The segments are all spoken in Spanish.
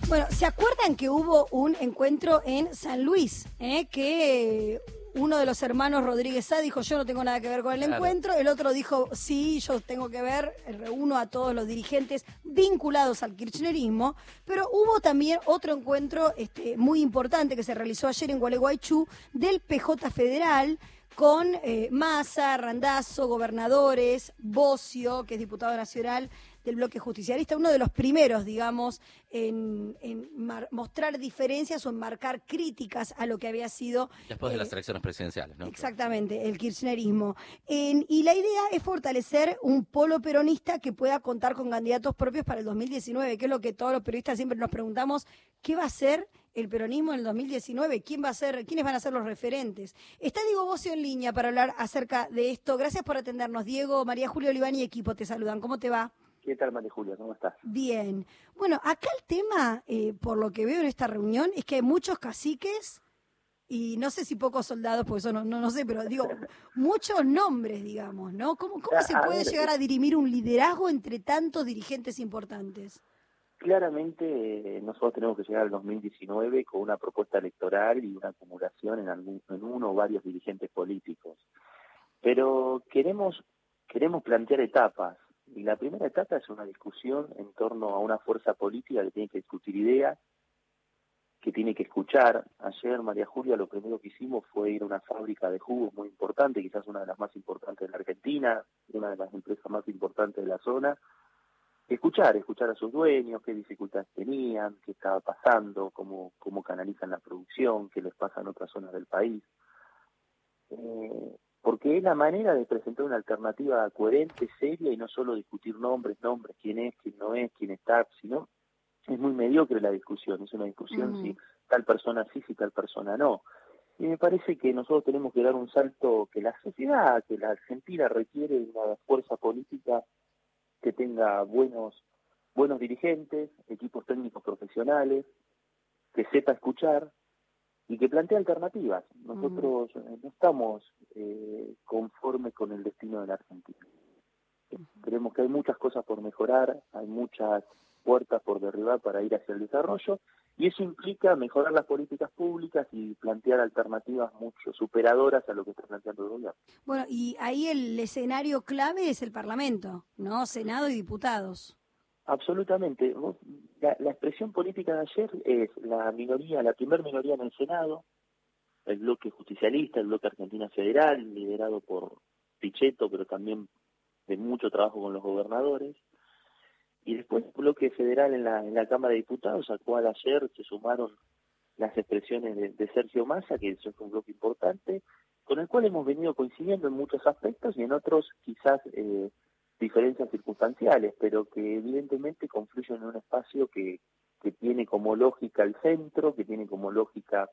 Bueno, ¿se acuerdan que hubo un encuentro en San Luis? Que uno de los hermanos Rodríguez Sá dijo, yo no tengo nada que ver con el encuentro, el otro dijo, sí, yo tengo que ver, reúno a todos los dirigentes vinculados al kirchnerismo, pero hubo también otro encuentro muy importante que se realizó ayer en Gualeguaychú del PJ Federal, con Massa, Randazzo, gobernadores, Bocio, que es diputado nacional del bloque justicialista, uno de los primeros, digamos, en mostrar diferencias o en marcar críticas a lo que había sido... Después de las elecciones presidenciales, ¿no? Exactamente, el kirchnerismo. Y la idea es fortalecer un polo peronista que pueda contar con candidatos propios para el 2019, que es lo que todos los periodistas siempre nos preguntamos, ¿qué va a hacer el peronismo en el 2019? ¿Quiénes van a ser los referentes? Está Diego Bocio en línea para hablar acerca de esto. Gracias por atendernos, Diego. María Julia Olivani y equipo te saludan. ¿Cómo te va? ¿Qué tal, María Julia? ¿Cómo estás? Bien. Bueno, acá el tema, por lo que veo en esta reunión, es que hay muchos caciques y no sé si pocos soldados, porque eso no sé, pero digo, muchos nombres, digamos, ¿no? ¿Cómo se puede llegar a dirimir un liderazgo entre tantos dirigentes importantes? Claramente nosotros tenemos que llegar al 2019 con una propuesta electoral y una acumulación en uno o varios dirigentes políticos. Pero queremos plantear etapas. Y la primera etapa es una discusión en torno a una fuerza política que tiene que discutir ideas, que tiene que escuchar. Ayer, María Julia, lo primero que hicimos fue ir a una fábrica de jugos muy importante, quizás una de las más importantes de la Argentina, una de las empresas más importantes de la zona. Escuchar a sus dueños, qué dificultades tenían, qué estaba pasando, cómo canalizan la producción, qué les pasa en otras zonas del país. Porque es la manera de presentar una alternativa coherente, seria, y no solo discutir nombres, quién es, quién no es, quién está, sino es muy mediocre la discusión, es una discusión si tal persona sí, si tal persona no. Y me parece que nosotros tenemos que dar un salto que la sociedad, que la Argentina requiere de una fuerza política que tenga buenos dirigentes, equipos técnicos profesionales, que sepa escuchar y que plantee alternativas. Nosotros no estamos conformes con el destino de la Argentina. Creemos que hay muchas cosas por mejorar, hay muchas puertas por derribar para ir hacia el desarrollo, y eso implica mejorar las políticas públicas y plantear alternativas mucho superadoras a lo que está planteando el gobierno. Bueno, y ahí el escenario clave es el Parlamento, ¿no? Senado y diputados. Absolutamente. La expresión política de ayer es la primer minoría en el Senado, el bloque justicialista, el bloque Argentina Federal, liderado por Pichetto, pero también de mucho trabajo con los gobernadores, y después el bloque federal en la Cámara de Diputados, al cual ayer se sumaron las expresiones de Sergio Massa, que es un bloque importante, con el cual hemos venido coincidiendo en muchos aspectos y en otros quizás diferencias circunstanciales, pero que evidentemente confluyen en un espacio que tiene como lógica el centro, que tiene como lógica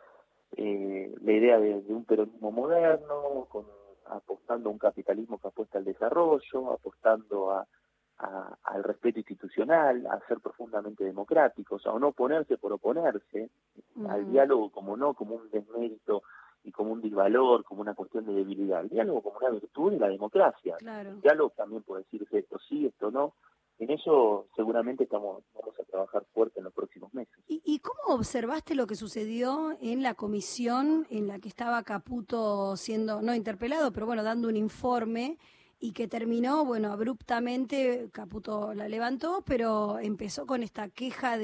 la idea de un peronismo moderno, apostando a un capitalismo que apuesta al desarrollo, apostando al respeto institucional, a ser profundamente democráticos, a no oponerse por oponerse, al diálogo como un desmérito y como un disvalor, como una cuestión de debilidad, el diálogo como una virtud de la democracia. Claro. El diálogo también puede decirse esto sí, esto no. En eso seguramente vamos a trabajar fuerte en los próximos meses. ¿Y cómo observaste lo que sucedió en la comisión en la que estaba Caputo siendo, no interpelado, pero bueno, dando un informe, y que terminó, bueno, abruptamente? Caputo la levantó, pero empezó con esta queja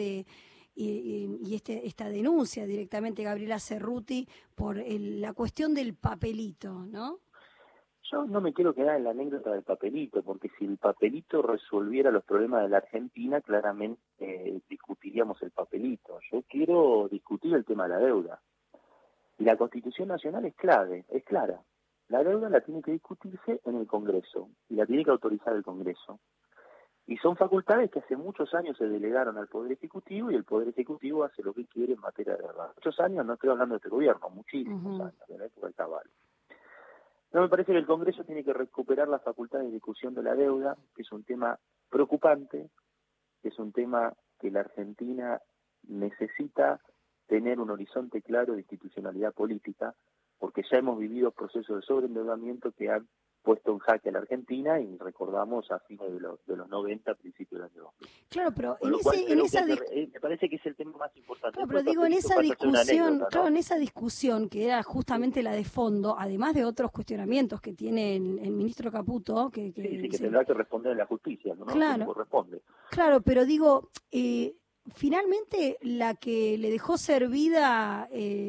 esta denuncia directamente de Gabriela Cerruti por la cuestión del papelito, ¿no? Yo no me quiero quedar en la anécdota del papelito, porque si el papelito resolviera los problemas de la Argentina, claramente discutiríamos el papelito. Yo quiero discutir el tema de la deuda. Y la Constitución Nacional es clara. La deuda la tiene que discutirse en el Congreso, y la tiene que autorizar el Congreso. Y son facultades que hace muchos años se delegaron al Poder Ejecutivo, y el Poder Ejecutivo hace lo que quiere en materia de deuda. Muchos años, no estoy hablando de este gobierno, muchísimos años, de la época del Caballo. No, me parece que el Congreso tiene que recuperar las facultades de discusión de la deuda, que es un tema preocupante, que es un tema que la Argentina necesita tener un horizonte claro de institucionalidad política, porque ya hemos vivido procesos de sobreendeudamiento que han puesto en jaque a la Argentina, y recordamos a fines de los 90, principios del año 2000. Claro, pero Me parece que es el tema más importante. Claro, pero digo, en esa discusión, ¿no? Claro, en esa discusión que era justamente la de fondo, además de otros cuestionamientos que tiene el ministro Caputo, que tendrá que responder a la justicia, ¿no? Claro, corresponde. Claro, pero digo, finalmente la que le dejó servida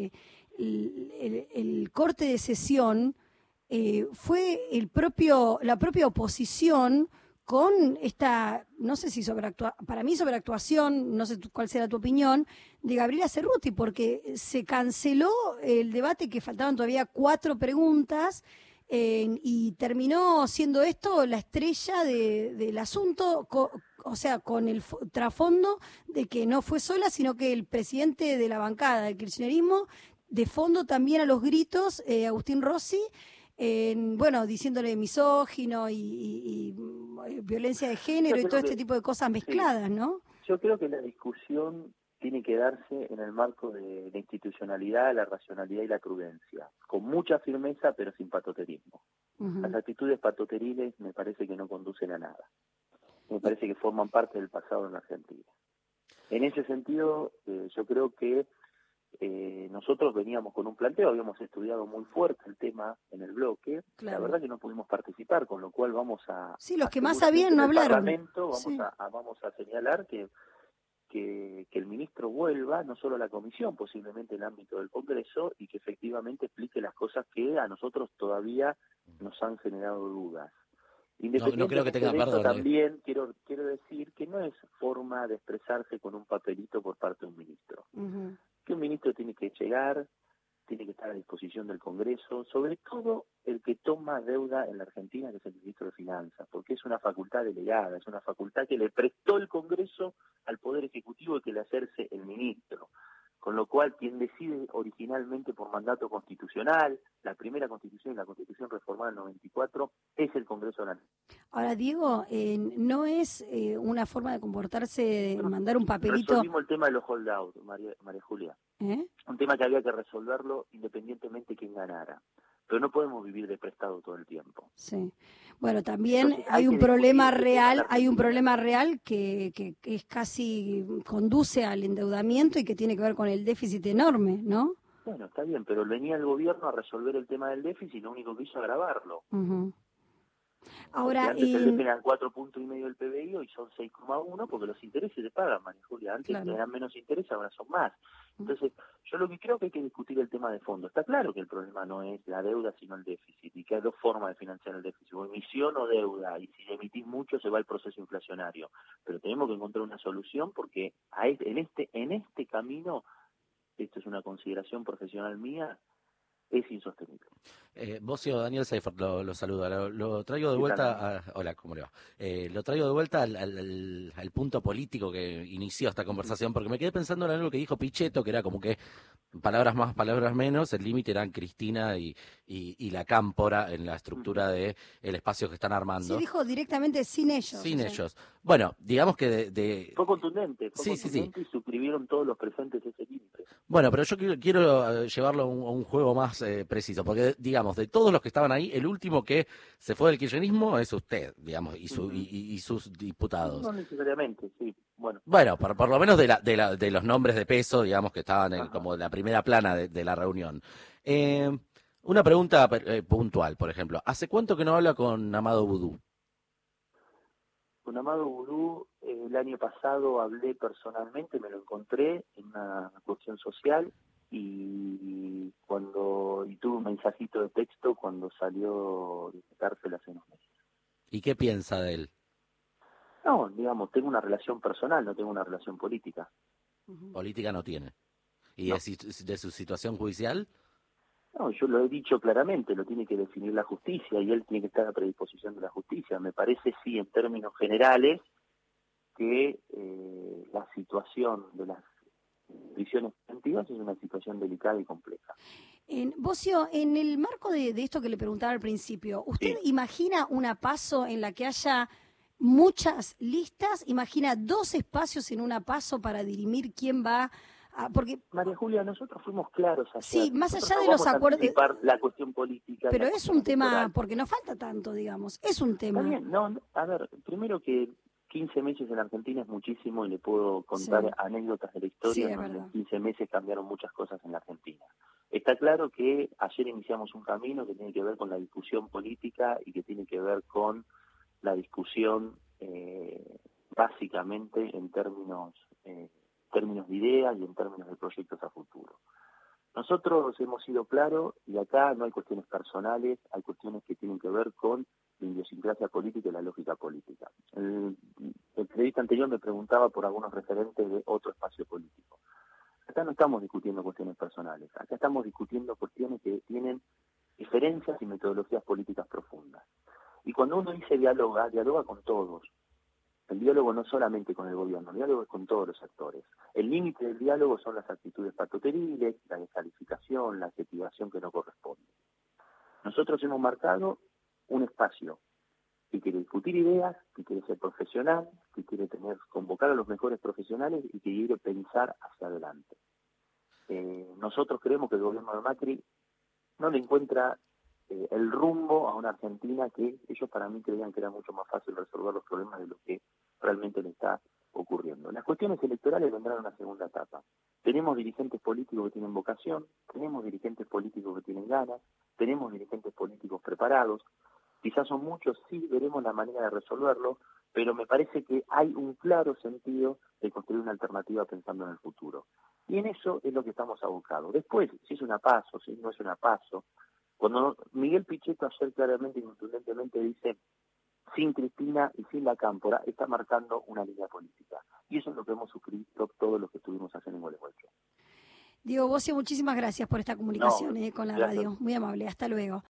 el corte de sesión fue la propia oposición con esta, no sé si para mí sobreactuación, no sé cuál será tu opinión, de Gabriela Cerruti, porque se canceló el debate, que faltaban todavía 4 preguntas, y terminó siendo esto la estrella del asunto, o sea, con el trasfondo de que no fue sola, sino que el presidente de la bancada del kirchnerismo, de fondo también a los gritos, Agustín Rossi, bueno, diciéndole misógino y violencia de género y todo este tipo de cosas mezcladas, ¿no? Yo creo que la discusión tiene que darse en el marco de la institucionalidad, la racionalidad y la prudencia, con mucha firmeza pero sin patoterismo. Las actitudes patoteriles me parece que no conducen a nada. Me parece que forman parte del pasado en la Argentina. En ese sentido, yo creo que nosotros veníamos con un planteo, habíamos estudiado muy fuerte el tema en el bloque, claro. La verdad que no pudimos participar, con lo cual vamos a... Sí, los que más sabían no hablaron. Vamos a señalar que el ministro vuelva no solo a la comisión, posiblemente en el ámbito del Congreso, y que efectivamente explique las cosas que a nosotros todavía nos han generado dudas. No creo que tenga perdón. También quiero decir que no es forma de expresarse con un papelito por parte de un ministro. Que un ministro tiene que llegar, tiene que estar a disposición del Congreso, sobre todo el que toma deuda en la Argentina, que es el ministro de Finanzas, porque es una facultad delegada, es una facultad que le prestó el Congreso al Poder Ejecutivo y que le ejerce el ministro. Con lo cual, quien decide originalmente por mandato constitucional, la primera constitución y la constitución reformada en el 94, es el Congreso de la Nación. Ahora, Diego, no es una forma de comportarse, de mandar un papelito... Resolvimos el tema de los holdouts, María Julia. Un tema que había que resolverlo independientemente de quién ganara. Pero no podemos vivir de prestado todo el tiempo. Sí. Bueno, también entonces, hay un problema real, que es casi conduce al endeudamiento y que tiene que ver con el déficit enorme, ¿no? Bueno, está bien, pero venía el gobierno a resolver el tema del déficit y lo único que hizo es agravarlo. Ahora, antes el DP eran 4,5 puntos del PBI, hoy son 6,1, porque los intereses se pagan, María Julia. Antes eran menos intereses, ahora son más. Entonces, yo lo que creo que hay que discutir el tema de fondo. Está claro que el problema no es la deuda, sino el déficit, y que hay 2 formas de financiar el déficit, o emisión o deuda, y si emitís mucho se va el proceso inflacionario. Pero tenemos que encontrar una solución, porque en este camino, esto es una consideración profesional mía, es insostenible. Bocio, Daniel Seifert lo saluda. Lo traigo de vuelta hola, ¿cómo le va? Lo traigo de vuelta al punto político que inició esta conversación, porque me quedé pensando en algo que dijo Pichetto, que era como que palabras más, palabras menos, el límite eran Cristina y la Cámpora en la estructura de el espacio que están armando. Sí, dijo directamente sin ellos. Sin ellos. Bueno, digamos que fue contundente, sí. Y suscribieron todos los presentes ese límite. Bueno, pero yo quiero llevarlo a un juego más preciso, porque, digamos, de todos los que estaban ahí, el último que se fue del kirchnerismo es usted, digamos, y sus diputados. No necesariamente, sí. Bueno, por lo menos de los nombres de peso, digamos, que estaban como en la primera plana de la reunión. Una pregunta puntual, por ejemplo. ¿Hace cuánto que no habla con Amado Boudou? Con Amado Boudou, el año pasado hablé personalmente, me lo encontré en una cuestión social y tuve un mensajito de texto cuando salió de cárcel hace unos meses. ¿Y qué piensa de él? No, digamos, tengo una relación personal, no tengo una relación política. Política no tiene. ¿Y no. de su situación judicial? No, yo lo he dicho claramente, lo tiene que definir la justicia y él tiene que estar a predisposición de la justicia. Me parece, sí, en términos generales, que la situación de las prisiones preventivas es una situación delicada y compleja. Bocio, en el marco de esto que le preguntaba al principio, ¿usted imagina una PASO en la que haya muchas listas? ¿Imagina 2 espacios en una PASO para dirimir quién va Porque María Julia, nosotros fuimos claros ayer. sí, más Nosotros allá no de los vamos a acuerdos, anticipar la cuestión política. pero la es cuestión un tema, electoral. porque no falta tanto, digamos, es un Está tema. bien, no, a ver, primero que 15 meses en Argentina es muchísimo y le puedo contar Sí. anécdotas de la Sí, historia es en donde verdad. en 15 meses cambiaron muchas cosas en la Argentina. Está claro que ayer iniciamos un camino que tiene que ver con la discusión política y que tiene que ver con la discusión básicamente en términos de ideas y en términos de proyectos a futuro. Nosotros hemos sido claros y acá no hay cuestiones personales, hay cuestiones que tienen que ver con la idiosincrasia política y la lógica política. El periodista anterior me preguntaba por algunos referentes de otro espacio político. Acá no estamos discutiendo cuestiones personales, acá estamos discutiendo cuestiones que tienen diferencias y metodologías políticas profundas. Y cuando uno dice dialoga con todos. El diálogo no solamente con el gobierno, el diálogo es con todos los actores. El límite del diálogo son las actitudes patoteriles, la descalificación, la adjetivación que no corresponde. Nosotros hemos marcado un espacio que quiere discutir ideas, que quiere ser profesional, que quiere convocar a los mejores profesionales y que quiere pensar hacia adelante. Nosotros creemos que el gobierno de Macri no le encuentra el rumbo a una Argentina que ellos para mí creían que era mucho más fácil resolver los problemas de lo que realmente le está ocurriendo. Las cuestiones electorales vendrán en una segunda etapa. Tenemos dirigentes políticos que tienen vocación, tenemos dirigentes políticos que tienen ganas, tenemos dirigentes políticos preparados. Quizás son muchos, sí, veremos la manera de resolverlo, pero me parece que hay un claro sentido de construir una alternativa pensando en el futuro. Y en eso es lo que estamos abocados. Después, si es una paso, si no es una paso. Cuando Miguel Pichetto ayer claramente y contundentemente dice, sin Cristina y sin la Cámpora, está marcando una línea política. Y eso es lo que hemos suscrito todos los que estuvimos haciendo en Gualeguaychú. Diego Bossio, muchísimas gracias por esta comunicación con la gracias. radio. Muy amable, hasta luego.